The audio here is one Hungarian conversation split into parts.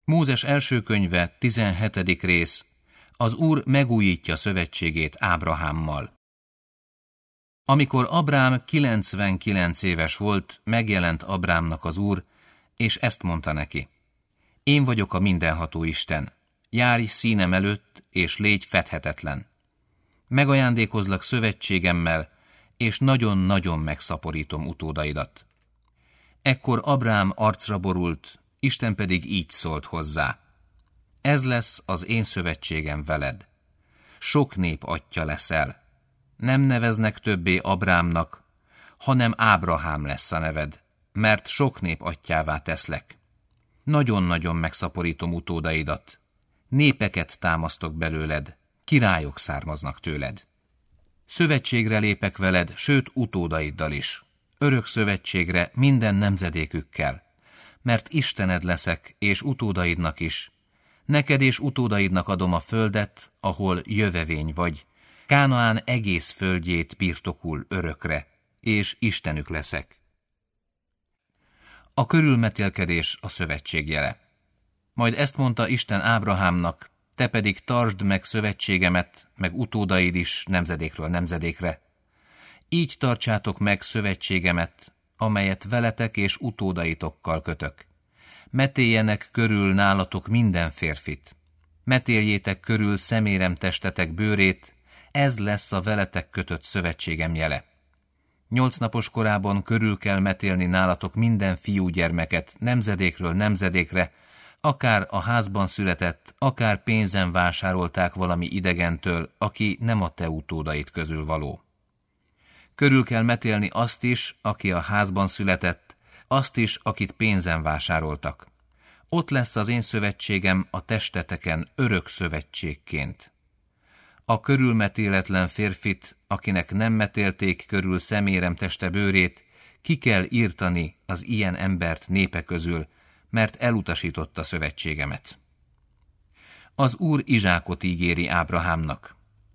Mózes első könyve, 17. rész. Az Úr megújítja szövetségét Ábrahámmal. Amikor Abrám 99 éves volt, megjelent Abrámnak az Úr, és ezt mondta neki: Én vagyok a mindenható Isten, járj színem előtt, és légy fedhetetlen. Megajándékozlak szövetségemmel, és nagyon-nagyon megszaporítom utódaidat. Ekkor Abrám arcra borult, Isten pedig így szólt hozzá: Ez lesz az én szövetségem veled. Sok nép atyja leszel. Nem neveznek többé Abrámnak, hanem Ábrahám lesz a neved, mert sok nép atyjává teszlek. Nagyon-nagyon megszaporítom utódaidat. Népeket támasztok belőled, királyok származnak tőled. Szövetségre lépek veled, sőt utódaiddal is. Örök szövetségre minden nemzedékükkel, mert Istened leszek, és utódaidnak is. Neked és utódaidnak adom a földet, ahol jövevény vagy, Kánaán egész földjét birtokul örökre, és Istenük leszek. A körülmetélkedés a szövetség jele. Majd ezt mondta Isten Ábrahámnak: Te pedig tartsd meg szövetségemet, meg utódaid is nemzedékről nemzedékre. Így tartsátok meg szövetségemet, amelyet veletek és utódaitokkal kötök. Metéljenek körül nálatok minden férfit. Metéljétek körül szemérem testetek bőrét, ez lesz a veletek kötött szövetségem jele. 8 napos korában körül kell metélni nálatok minden fiúgyermeket nemzedékről nemzedékre, akár a házban született, akár pénzen vásárolták valami idegentől, aki nem a te utódaid közül való. Körül kell metélni azt is, aki a házban született, azt is, akit pénzen vásároltak. Ott lesz az én szövetségem a testeteken örök szövetségként. A körülmetéletlen férfit, akinek nem metélték körül szemérem teste bőrét, ki kell írtani az ilyen embert népe közül, mert elutasította szövetségemet. Az Úr Izsákot ígéri Ábrahámnak.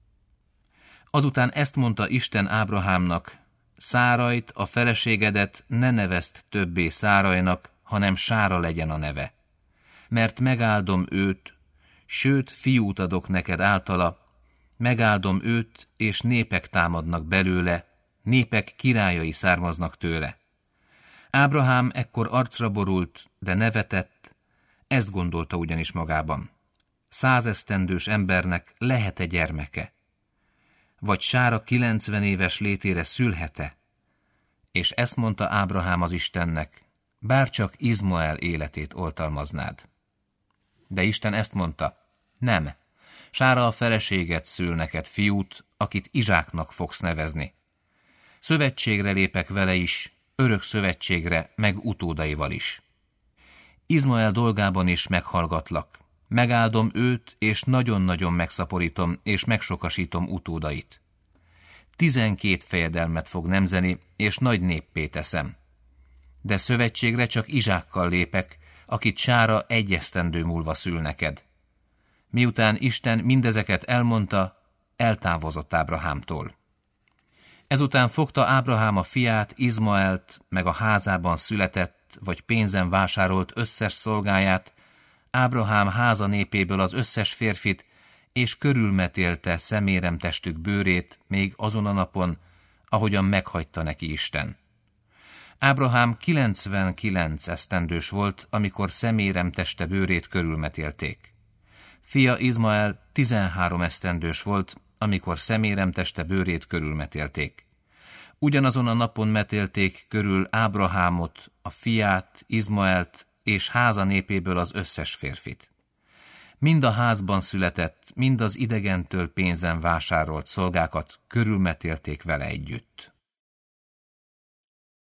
Azután ezt mondta Isten Ábrahámnak: Szárajt, a feleségedet ne nevezd többé Szárajnak, hanem Sára legyen a neve. Mert megáldom őt, sőt fiút adok neked általa, megáldom őt, és népek támadnak belőle, népek királyai származnak tőle. Ábrahám ekkor arcra borult, de nevetett, ezt gondolta ugyanis magában: 100 esztendős embernek lehet-e gyermeke? Vagy Sára 90 éves létére szülhet-e? És ezt mondta Ábrahám az Istennek: bárcsak Izmael életét oltalmaznád. De Isten ezt mondta: nem, Sára a feleséget szül neked fiút, akit Izsáknak fogsz nevezni. Szövetségre lépek vele is, örök szövetségre, meg utódaival is. Izmael dolgában is meghallgatlak. Megáldom őt, és nagyon-nagyon megszaporítom, és megsokasítom utódait. 12 fejedelmet fog nemzeni, és nagy néppé teszem. De szövetségre csak Izsákkal lépek, akit Sára 1 esztendő múlva szül neked. Miután Isten mindezeket elmondta, eltávozott Ábrahámtól. Ezután fogta Ábrahám a fiát, Izmaelt, meg a házában született, vagy pénzen vásárolt összes szolgáját, Ábrahám háza népéből az összes férfit, és körülmetélte szemérem testük bőrét még azon a napon, ahogyan meghagyta neki Isten. Ábrahám 99 esztendős volt, amikor szemérem teste bőrét körülmetélték. Fia Izmael 13 esztendős volt, amikor szemérem teste bőrét körülmetélték. Ugyanazon a napon metélték körül Ábrahámot, a fiát, Izmaelt, és háza népéből az összes férfit. Mind a házban született, mind az idegentől pénzen vásárolt szolgákat körülmetélték vele együtt.